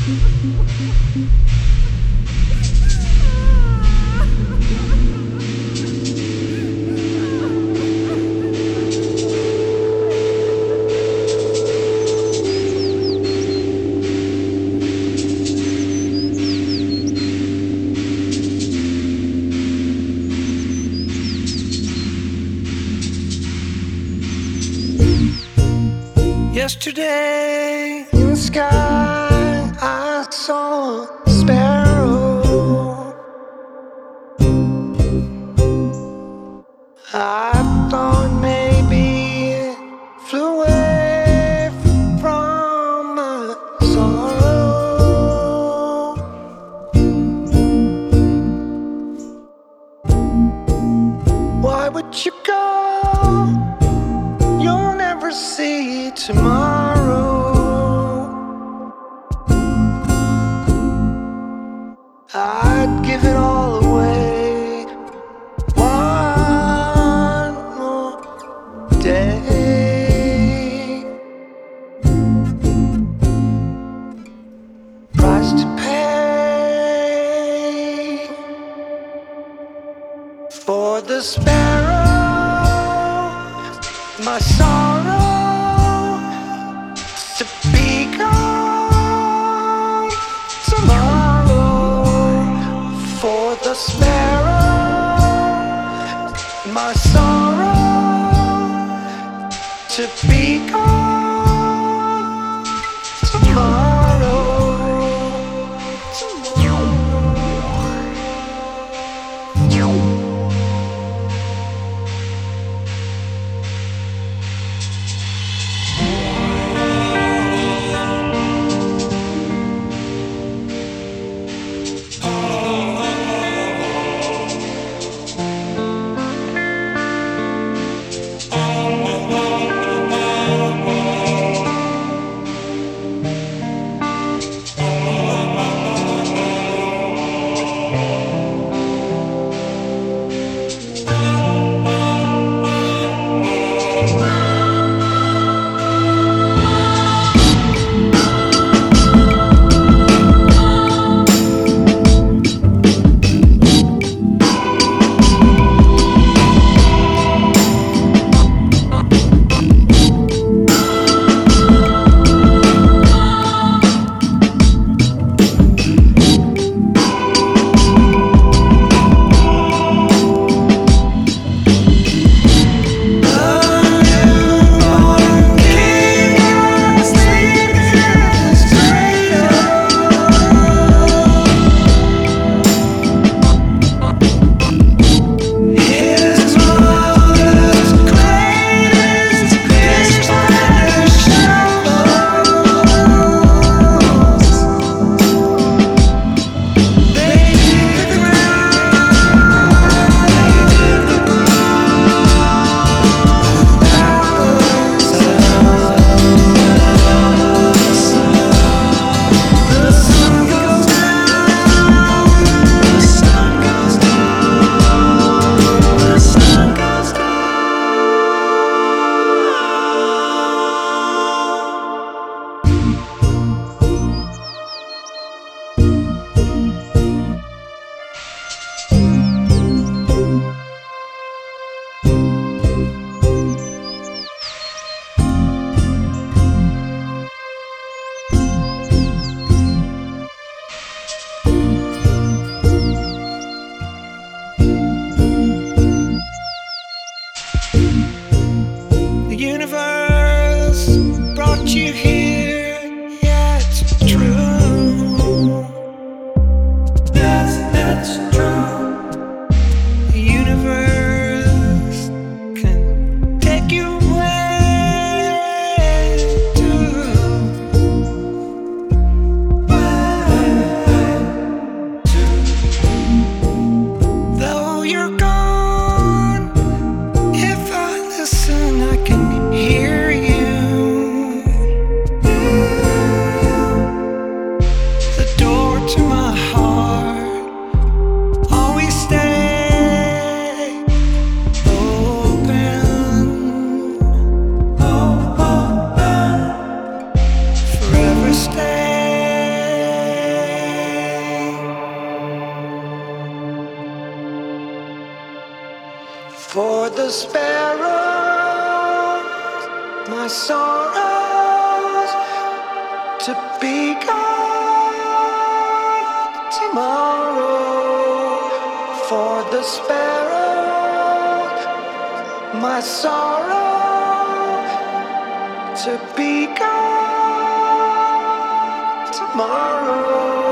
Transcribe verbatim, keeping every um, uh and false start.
Yesterday in the sky I saw a sparrow. I thought maybe it flew away from my sorrow. Why would you go? You'll never see tomorrow. I'd give it all away one more day. Price to pay for the sparrow, my sorrow to be gone tomorrow. For the sparrow, my sorrow to be gone tomorrow. for the sparrows, my sorrows to be gone tomorrow. For the sparrows, my sorrow to be gone tomorrow.